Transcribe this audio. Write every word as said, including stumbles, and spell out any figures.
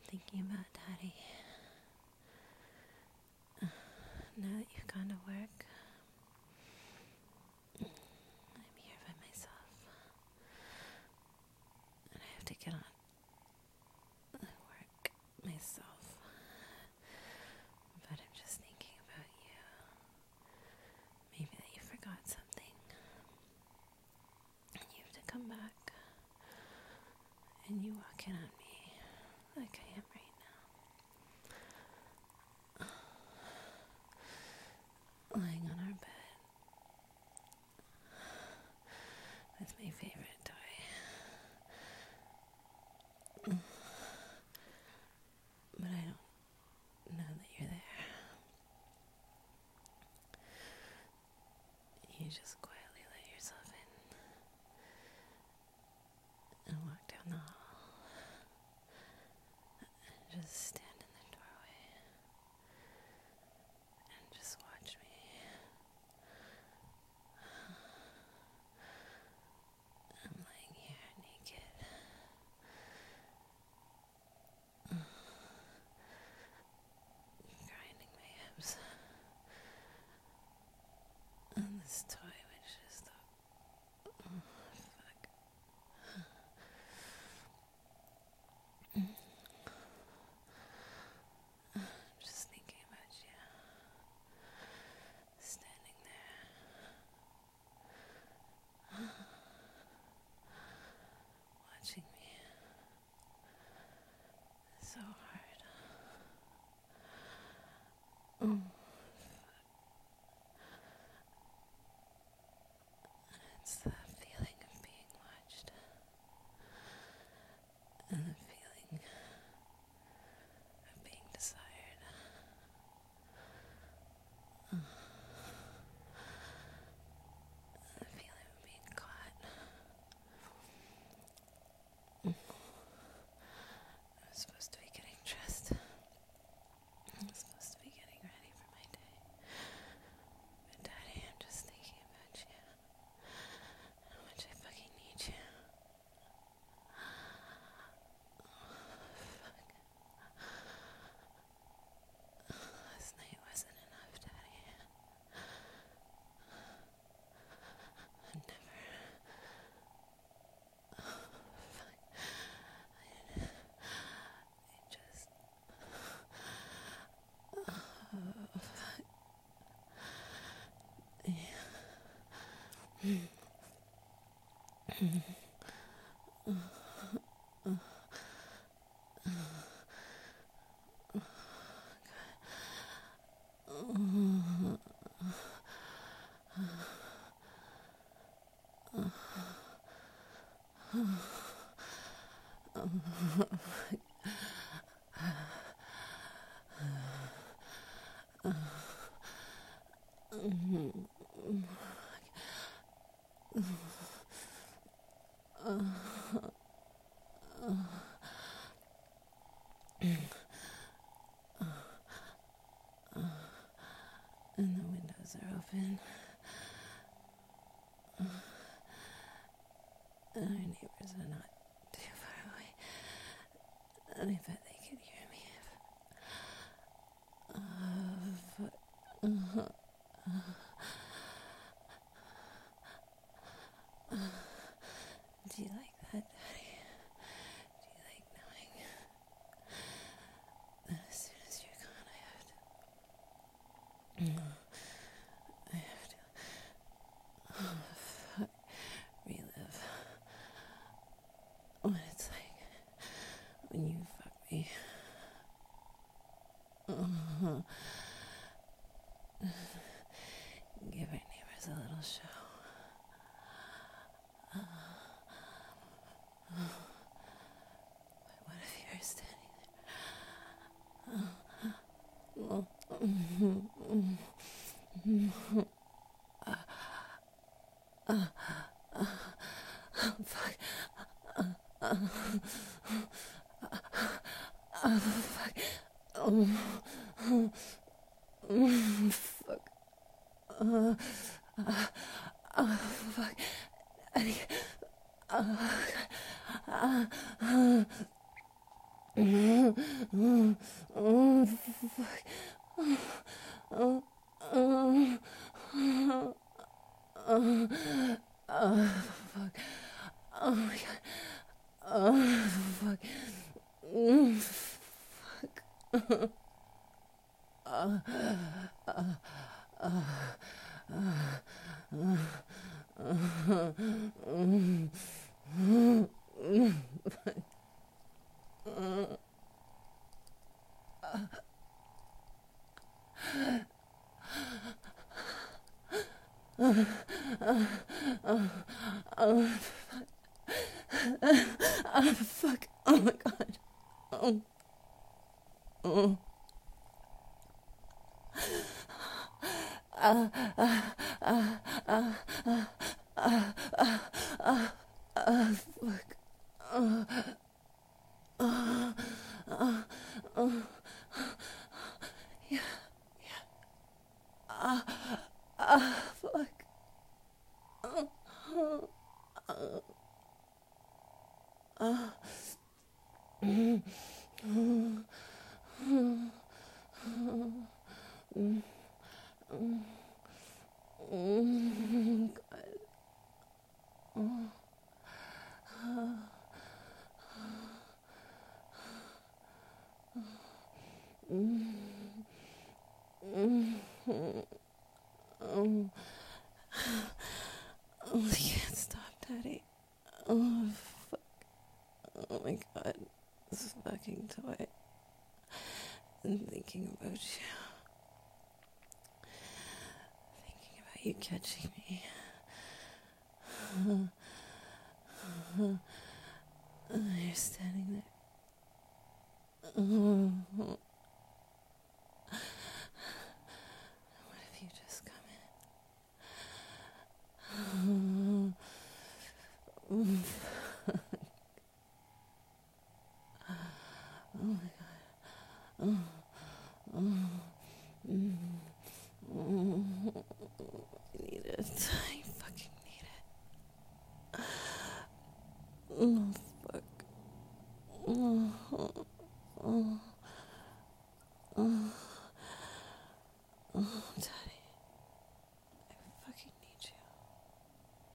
thinking about Daddy. Now that you've gone to work, I'm here by myself. And I have to get on and work myself. But I'm just thinking about you. Maybe that you forgot something. And you have to come back. And you walk in on me like I am right now. Lying on our bed with my favorite toy. But I don't know that you're there. You just quietly let yourself in and walk down the hall and just stand in the doorway and just watch me. I'm lying here naked, grinding my hips on this toy, which is the oh, fuck. Just thinking about you, standing there, watching me so hard. Oh, it's the feeling of being watched, and the feeling of being desired. The feeling of being caught. I was supposed to be getting dressed. I was supposed to be getting ready for my day. But Daddy, I'm just thinking about you. How much I fucking need you. Fuck. Last night wasn't enough, Daddy. I'd never. Fuck. I, I just. And the windows are open. And our neighbors are not too far away. And I bet they could hear me if... Uh, but, uh, uh, do you like that, Daddy? Do you like knowing that as soon as you're gone, I have to... I have to... Oh, fuck. Relive what it's like when you fuck me. Uh-huh. Give our neighbors a little show. But what if you're standing there? Fuck. Oh, fuck. Oh, fuck. Uh, uh, oh, fuck. Daddy. Oh, God. Uh, uh. Oh, oh, fuck. Oh, oh, oh, oh, oh, fuck. Oh my god. Oh, fuck. Mm, fuck. Uh, uh, uh, uh, uh, mm, mm, mm, uh, uh, uh, fuck. Oh my god. Oh, oh. Uh, uh, uh, uh, uh, uh, uh, uh, uh, fuck. Uh, uh, uh, uh, yeah, yeah. Uh, uh, fuck. Uh, uh, uh, uh, mm, mm, mm, mm, mm, mm, God. Oh, mm, mm, mm, oh, oh, I can't stop, Daddy. Oh, fuck. Oh my God. This fucking toy. I'm thinking about you. Thinking about you catching me. You're standing there. Oh, what if you just come in? Oh my God. Oh, oh, mm, mm, I need it. I fucking need it. Oh,